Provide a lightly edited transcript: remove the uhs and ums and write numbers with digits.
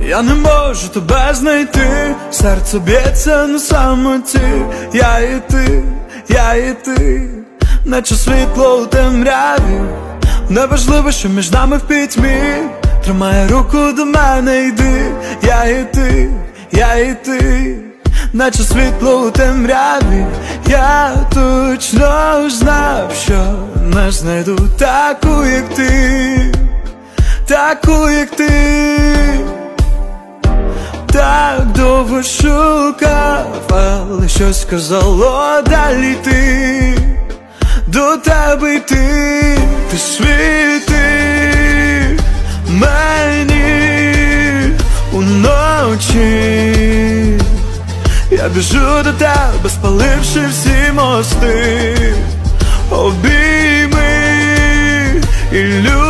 Я не можу тебе знайти, серце б'ється на самоті. Я і ти, наче світло у темряві. Неважливо, що між нами в пітьмі. Тримай руку до мене, йди. Я і ти, наче світло у темряві. Я точно знав, що не знайду таку, як ти, таку, як ти. Так довго шукав, але щось сказало далі йти. До тебе йти, ти світи мені уночі. Я біжу до тебе, спаливши всі мости, обійми і